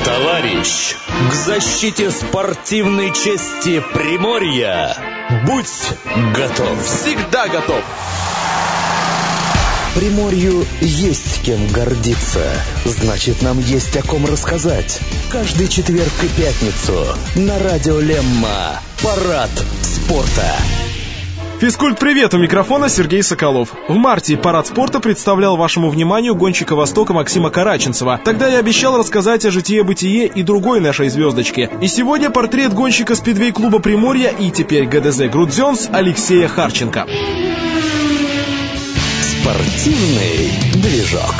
Товарищ, к защите спортивной чести Приморья будь готов. Всегда готов. Приморью есть кем гордиться. Значит, нам есть о ком рассказать. Каждый четверг и пятницу на радио Лемма парад спорта. Физкульт-привет, у микрофона Сергей Соколов. В марте парад спорта представлял вашему вниманию гонщика Востока Максима Караченцева. Тогда я обещал рассказать о житие-бытие и другой нашей звездочке. И сегодня портрет гонщика спидвей-клуба Приморья и теперь ГДЗ Грудзёнс Алексея Харченко. Спортивный движок.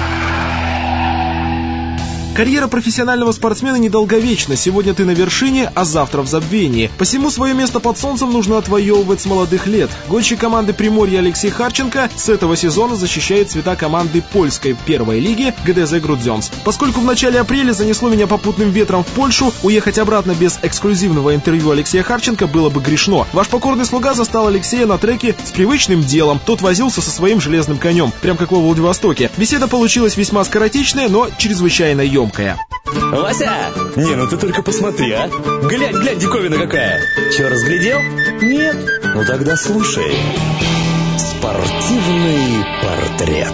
Карьера профессионального спортсмена недолговечна. Сегодня ты на вершине, а завтра в забвении. Посему свое место под солнцем нужно отвоевывать с молодых лет. Гонщик команды Приморья Алексей Харченко с этого сезона защищает цвета команды польской первой лиги ГДЗ Грудзёнс. Поскольку в начале апреля занесло меня попутным ветром в Польшу, уехать обратно без эксклюзивного интервью Алексея Харченко было бы грешно. Ваш покорный слуга застал Алексея на треке с привычным делом. Тот возился со своим железным конем, прям как во Владивостоке. Беседа получилась весьма скоротечная, но чрезвычайно емкая. Вася! Не, ну ты только посмотри, а! Глянь, диковина какая! Че, разглядел? Нет? Ну тогда слушай. Спортивный портрет.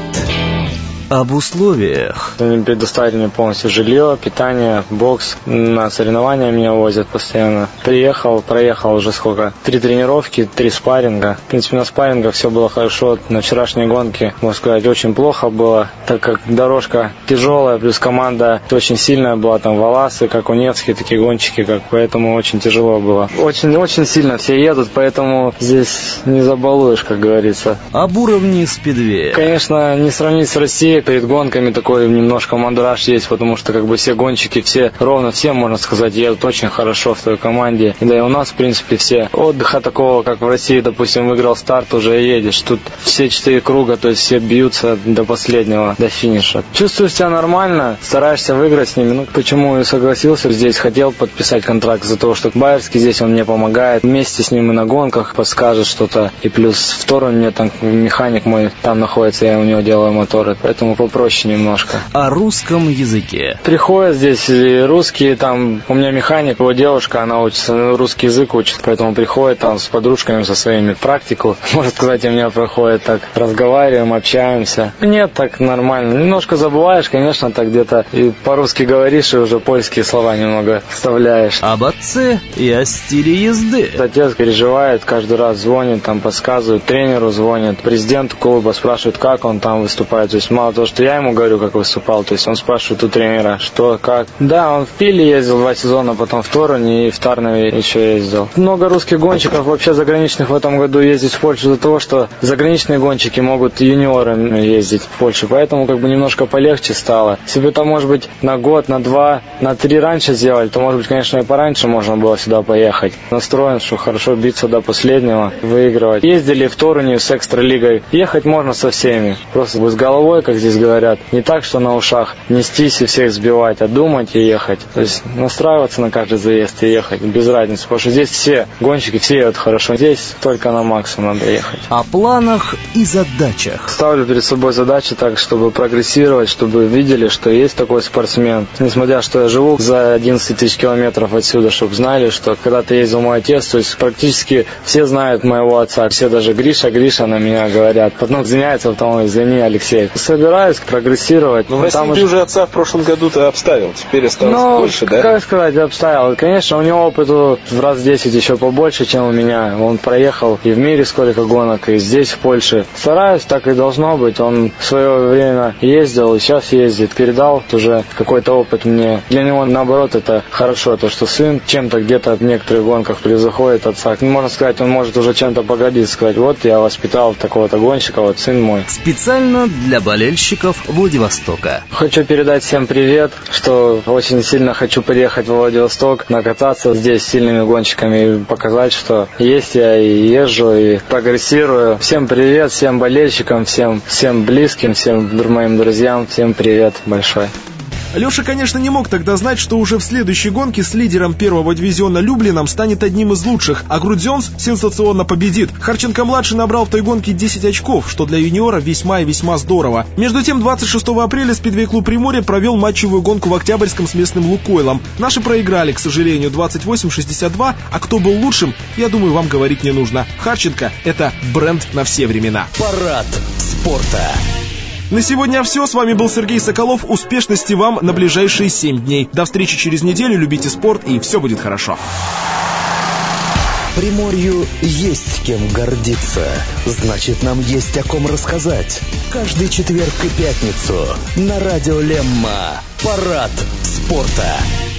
Об условиях. Они предоставили мне полностью жилье, питание, бокс. На соревнования меня возят постоянно. Приехал, проехал уже сколько? 3 тренировки, 3 спарринга. В принципе, на спаррингах все было хорошо. На вчерашней гонке, можно сказать, очень плохо было, так как дорожка тяжелая, плюс команда очень сильная была. Там Валасы, как у Невские, такие гонщики, поэтому очень тяжело было. Очень сильно все едут, поэтому здесь не забалуешь, как говорится. Об уровне спидвея. Конечно, не сравнить с Россией. Перед гонками такой немножко мандраж есть, потому что все гонщики, все, можно сказать, едут очень хорошо в той команде. Да и у нас, в принципе, все. Отдыха такого, как в России, допустим, выиграл старт, уже едешь. Тут все 4 круга, то есть все бьются до последнего, до финиша. Чувствую себя нормально, стараешься выиграть с ними. Почему и согласился здесь, хотел подписать контракт за то, что Байерский здесь, он мне помогает. Вместе с ним и на гонках подскажет что-то. И плюс второй мне там механик мой там находится, я у него делаю моторы. Поэтому попроще немножко. О русском языке. Приходят здесь и русские, там, у меня механик, его девушка, она учится, русский язык учит, поэтому приходит там с подружками, со своими практику, можно сказать, у меня проходит так, разговариваем, общаемся. Нет, так нормально. Немножко забываешь, конечно, так где-то и по-русски говоришь, и уже польские слова немного вставляешь. Об отце и о стиле езды. Отец переживает, каждый раз звонит, там подсказывает, тренеру звонит, президенту клуба спрашивает, как он там выступает, то есть мало того, что я ему говорю, как выступал, то есть он спрашивает у тренера, что, как. Да, он в Пиле ездил 2 сезона, потом в Торуне и в Тарнове еще ездил. Много русских гонщиков вообще заграничных в этом году ездить в Польшу из-за того, что заграничные гонщики могут юниорами ездить в Польшу, поэтому немножко полегче стало. Если бы там, может быть, на год, на 2, на 3 раньше сделали, то, может быть, конечно, и пораньше можно было сюда поехать. Настроен, что хорошо биться до последнего, выигрывать. Ездили в Торуне с экстралигой. Ехать можно со всеми. Просто с головой, как здесь говорят, не так, что на ушах нестись и всех сбивать, а думать и ехать. То есть настраиваться на каждый заезд и ехать, без разницы, потому что здесь все гонщики, все едут хорошо. Здесь только на максимум надо ехать. О планах и задачах. Ставлю перед собой задачи так, чтобы прогрессировать, чтобы видели, что есть такой спортсмен. Несмотря, что я живу за 11 тысяч километров отсюда, чтобы знали, что когда-то ездил мой отец, то есть практически все знают моего отца, все даже Гриша на меня говорят. Потом извиняется, потом извини, Алексей. Собираюсь прогрессировать. Но в России ты уже отца в прошлом году-то обставил, теперь осталось больше, да? Как сказать, обставил. Конечно, у него опыту в раз 10 еще побольше, чем у меня. Он проехал и в мире сколько гонок, и здесь, в Польше. Стараюсь, так и должно быть. Он в свое время ездил и сейчас ездит. Передал уже какой-то опыт мне. Для него, наоборот, это хорошо, то, что сын чем-то где-то в некоторых гонках превосходит отца. Можно сказать, он может уже чем-то погодить, сказать, вот я воспитал такого-то гонщика, вот сын мой. Специально для болельщиков Владивостока. Хочу передать всем привет, что очень сильно хочу приехать в Владивосток, накататься здесь с сильными гонщиками и показать, что есть я и езжу, и прогрессирую. Всем привет, всем болельщикам, всем близким, всем моим друзьям, всем привет большой. Леша, конечно, не мог тогда знать, что уже в следующей гонке с лидером первого дивизиона Люблином станет одним из лучших, а Грудзенс сенсационно победит. Харченко-младший набрал в той гонке 10 очков, что для юниора весьма и весьма здорово. Между тем, 26 апреля спидвей-клуб «Приморье» провел матчевую гонку в Октябрьском с местным «Лукойлом». Наши проиграли, к сожалению, 28-62, а кто был лучшим, я думаю, вам говорить не нужно. Харченко — это бренд на все времена. Парад спорта. На сегодня все. С вами был Сергей Соколов. Успешности вам на ближайшие 7 дней. До встречи через неделю. Любите спорт, и все будет хорошо. Приморью есть кем гордиться. Значит, нам есть о ком рассказать. Каждый четверг и пятницу на радио Лемма. Парад спорта.